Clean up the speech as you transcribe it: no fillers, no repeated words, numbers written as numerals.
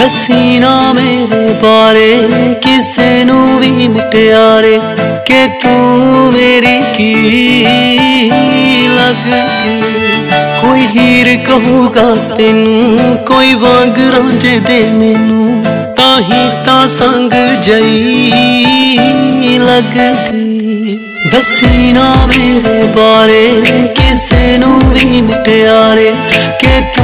दसी ना मेरे बारे किसे नू भी मुटियारे कि तू मेरी की लगदी। कोई हीर कहूगा तेनू कोई वांग रांझे दे मैनू ताही ता संग जई लगदी। दसी ना मेरे बारे किसे नू भी मुटियारे कि